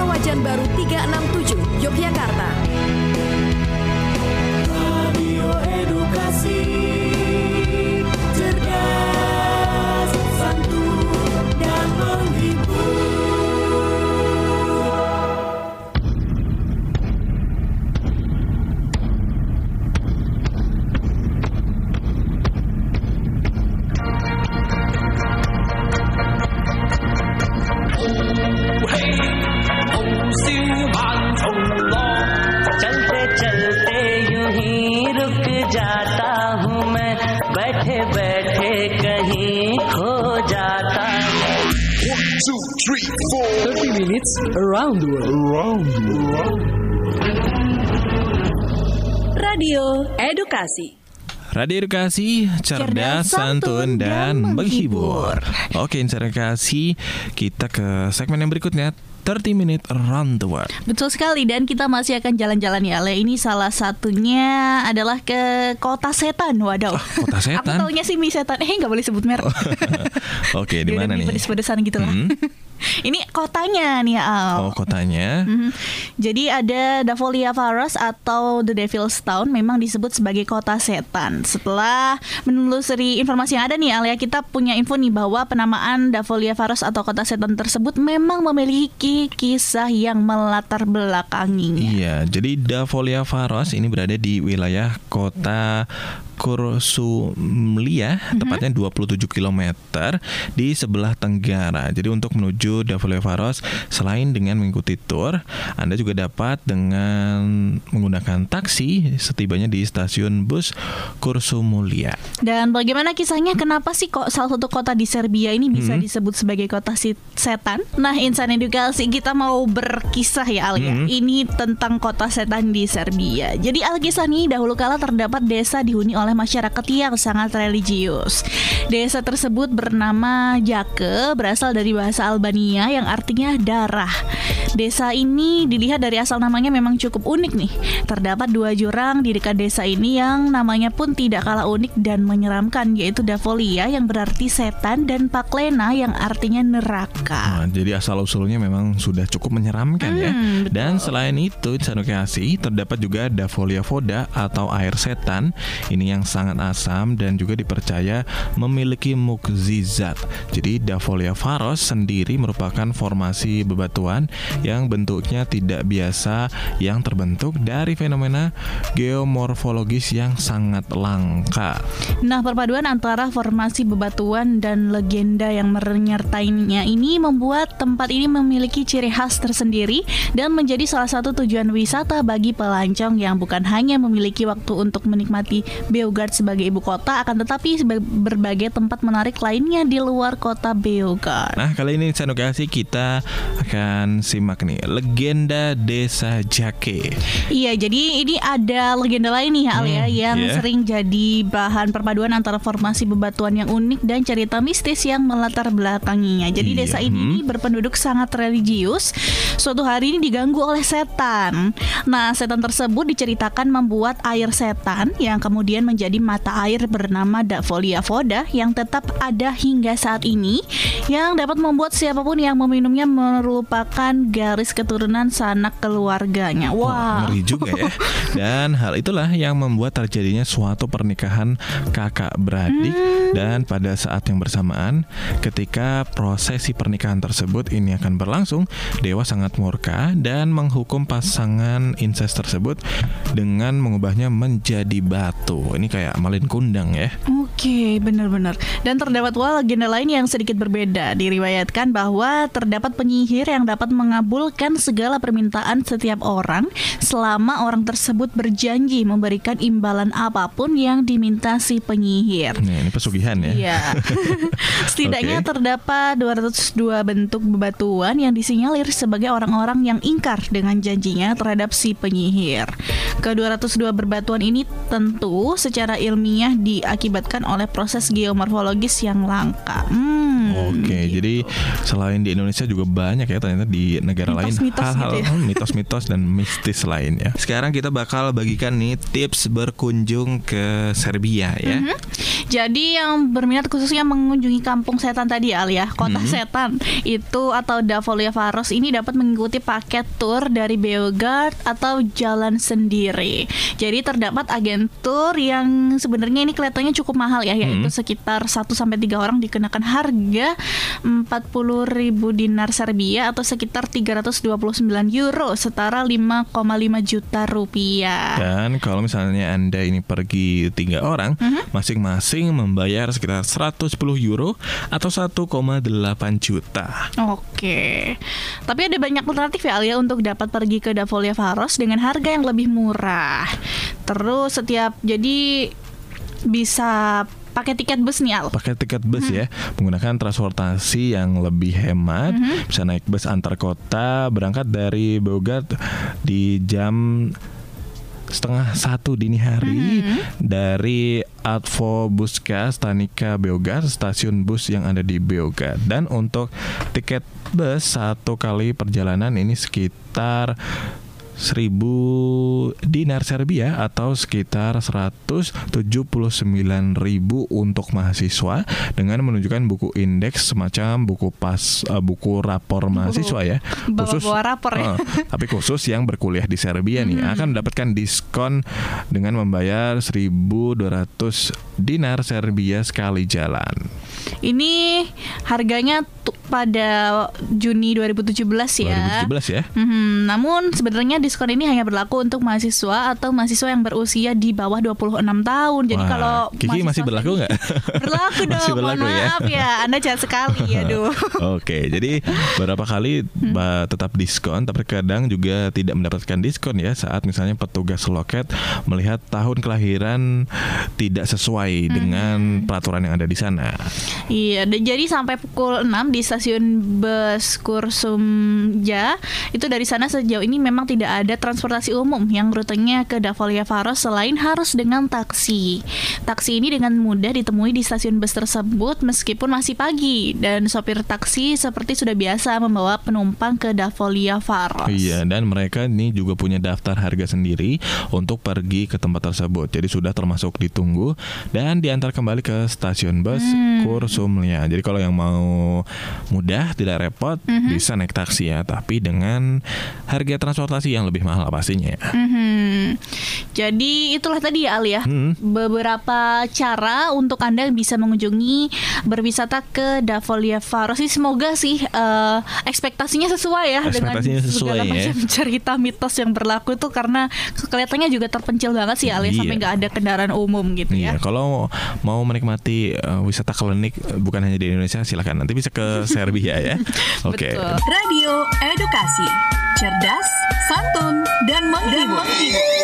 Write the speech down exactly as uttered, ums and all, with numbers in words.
Wajan Baru tiga enam tujuh, Yogyakarta. Radio Edukasi, cerdas, santun, dan menghibur. चलते चलते यूं ही रुक जाता हूँ मैं, बैठे बैठे कहीं खो जाता हूँ. thirty minutes around the world. Around the world. Radio Edukasi. Radio Edukasi, cerdas, santun, dan menghibur. Oke, Insan Edukasi, kita ke segmen yang berikutnya, thirty minutes around the world. Betul sekali, dan kita masih akan jalan-jalan ya Ale. Ini salah satunya adalah ke Kota Setan. Waduh, oh, Kota Setan? Aku taunya sih mie setan. Eh, gak boleh sebut merek. Oke, di mana nih? Pedes-pedesan gitu lah. Hmm. Ini kotanya nih Al. Oh, kotanya. Mm-hmm. Jadi ada Davolia Faros atau The Devil's Town, memang disebut sebagai kota setan. Setelah menelusuri informasi yang ada nih Al ya, kita punya info nih bahwa penamaan Davolia Faros atau kota setan tersebut memang memiliki kisah yang melatar belakanginya. Iya, jadi Davolia Faros ini berada di wilayah kota Kursumlia, mm-hmm. tepatnya dua puluh tujuh kilometer di sebelah tenggara. Jadi untuk menuju Davolia Faros, selain dengan mengikuti tur, Anda juga dapat dengan menggunakan taksi setibanya di stasiun bus Kursumlia. Dan bagaimana kisahnya? Kenapa sih kok salah satu kota di Serbia ini bisa mm-hmm. disebut sebagai kota setan? Nah, Insan Edukasi, kita mau berkisah ya Al ya. Mm-hmm. Ini tentang kota setan di Serbia. Jadi Alkisah nih, dahulu kala terdapat desa dihuni oleh masyarakat yang sangat religius. Desa tersebut bernama Jake, berasal dari bahasa Albania yang artinya darah. Desa ini dilihat dari asal namanya memang cukup unik nih. Terdapat dua jurang di dekat desa ini yang namanya pun tidak kalah unik dan menyeramkan, yaitu Davolia yang berarti setan dan Paklena yang artinya neraka. Nah, jadi asal-usulnya memang sudah cukup menyeramkan hmm, ya. Betul. Dan selain itu di Sanukasi terdapat juga Davolia Voda atau air setan. Ini yang sangat asam dan juga dipercaya memiliki mukjizat. Jadi Davolia Faros sendiri merupakan formasi bebatuan yang bentuknya tidak biasa yang terbentuk dari fenomena geomorfologis yang sangat langka. Nah, perpaduan antara formasi bebatuan dan legenda yang menyertainya ini membuat tempat ini memiliki ciri khas tersendiri dan menjadi salah satu tujuan wisata bagi pelancong yang bukan hanya memiliki waktu untuk menikmati Beograd sebagai ibu kota, akan tetapi berbagai tempat menarik lainnya di luar kota Beograd. Nah, kali ini Sanukasi kita akan simak nih legenda desa Jake. Iya, jadi ini ada legenda lain nih Al ya, hmm, yang yeah. sering jadi bahan perpaduan antara formasi bebatuan yang unik dan cerita mistis yang melatar belakanginya. Jadi yeah. desa ini hmm. berpenduduk sangat religius. Suatu hari ini diganggu oleh setan. Nah, setan tersebut diceritakan membuat air setan yang kemudian menjadi mata air bernama Davolia Voda yang tetap ada hingga saat ini, yang dapat membuat siapapun yang meminumnya merupakan garis keturunan sanak keluarganya. Wah, wow. Ngeri juga ya. Dan hal itulah yang membuat terjadinya suatu pernikahan kakak beradik. hmm. Dan pada saat yang bersamaan, ketika prosesi pernikahan tersebut ini akan berlangsung, dewa sangat murka dan menghukum pasangan incest tersebut dengan mengubahnya menjadi batu. Ini kayak malin kundang ya. Oke, benar-benar. Dan terdapat pula legenda lain yang sedikit berbeda. Diriwayatkan bahwa terdapat penyihir yang dapat mengabulkan segala permintaan setiap orang selama orang tersebut berjanji memberikan imbalan apapun yang diminta si penyihir. Nah, ini pesugihan ya. Iya. Setidaknya okay. terdapat dua ratus dua bentuk bebatuan yang disinyalir sebagai orang-orang yang ingkar dengan janjinya terhadap si penyihir. Ke dua ratus dua berbatuan ini tentu secara ilmiah diakibatkan oleh proses geomorfologis yang langka. Hmm, Oke, okay, gitu. Jadi selain di Indonesia juga banyak ya ternyata di negara mitos, lain mitos hal-hal gitu ya. mitos-mitos dan mistis lainnya. Sekarang kita bakal bagikan nih tips berkunjung ke Serbia ya. Mm-hmm. Jadi yang berminat khususnya mengunjungi kampung setan tadi Al ya, kota hmm. setan itu atau Davolia Faros ini dapat mengikuti paket tour dari Beograd atau jalan sendiri. Jadi terdapat agen tour yang sebenarnya ini kelihatannya cukup mahal ya, yaitu hmm. sekitar satu sampai tiga orang dikenakan harga empat puluh ribu dinar Serbia atau sekitar tiga ratus dua puluh sembilan euro, setara lima koma lima juta rupiah. Dan kalau misalnya Anda ini pergi tiga orang, uh-huh. masing-masing membayar sekitar seratus sepuluh euro atau satu koma delapan juta. Oke. Tapi ada banyak alternatif ya Alia untuk dapat pergi ke Davolia Faros dengan harga yang lebih murah. Terus setiap jadi bisa pakai tiket bus nih Al. Pakai tiket bus hmm. ya, menggunakan transportasi yang lebih hemat. Hmm. Bisa naik bus antar kota, berangkat dari Beograd di jam setengah satu dini hari hmm. dari Autobuska Stanica Beograd, stasiun bus yang ada di Beograd. Dan untuk tiket bus satu kali perjalanan ini sekitar seribu dinar Serbia atau sekitar seratus tujuh puluh sembilan ribu untuk mahasiswa dengan menunjukkan buku indeks semacam buku pas uh, buku rapor mahasiswa ya, khusus bawa rapor ya. Uh, tapi khusus yang berkuliah di Serbia nih hmm. akan mendapatkan diskon dengan membayar seribu dua ratus dinar Serbia sekali jalan. Ini harganya t- pada Juni dua ribu tujuh belas ya. dua ribu tujuh belas ya. Hmm, namun sebenarnya diskon ini hanya berlaku untuk mahasiswa atau mahasiswa yang berusia di bawah dua puluh enam tahun. Jadi Wah, kalau Kiki masih berlaku nggak? Berlaku dong. Masih berlaku mohon maaf ya. ya. Anda jahat sekali aduh. Oke, jadi beberapa kali hmm. tetap diskon, tapi kadang juga tidak mendapatkan diskon ya saat misalnya petugas loket melihat tahun kelahiran tidak sesuai hmm. dengan peraturan yang ada di sana. Iya, jadi sampai pukul enam di stasiun bus Kursumja itu dari sana sejauh ini memang tidak ada transportasi umum yang rutenya ke Davolia Faros selain harus dengan taksi. Taksi ini dengan mudah ditemui di stasiun bus tersebut meskipun masih pagi dan sopir taksi seperti sudah biasa membawa penumpang ke Davolia Faros. Iya, dan mereka ini juga punya daftar harga sendiri untuk pergi ke tempat tersebut. Jadi sudah termasuk ditunggu dan diantar kembali ke stasiun bus hmm. Kursumlia. Jadi kalau yang mau mudah, tidak repot, mm-hmm. bisa naik taksi ya, tapi dengan harga transportasi yang lebih mahal pastinya ya. Mm-hmm. Jadi itulah tadi ya Al ya, mm-hmm. beberapa cara untuk Anda bisa mengunjungi berwisata ke Davolia Faros. Semoga sih uh, ekspektasinya sesuai ya ekspektasinya dengan sesuai, segala ya. macam cerita mitos yang berlaku tuh, karena kelihatannya juga terpencil banget sih Al ya, iya. sampai nggak ada kendaraan umum gitu iya, ya. Kalau mau menikmati uh, wisata klinik bukan hanya di Indonesia, silakan nanti bisa ke Serbia ya. Oke. Okay. Radio Edukasi, cerdas, santun, dan menghibur.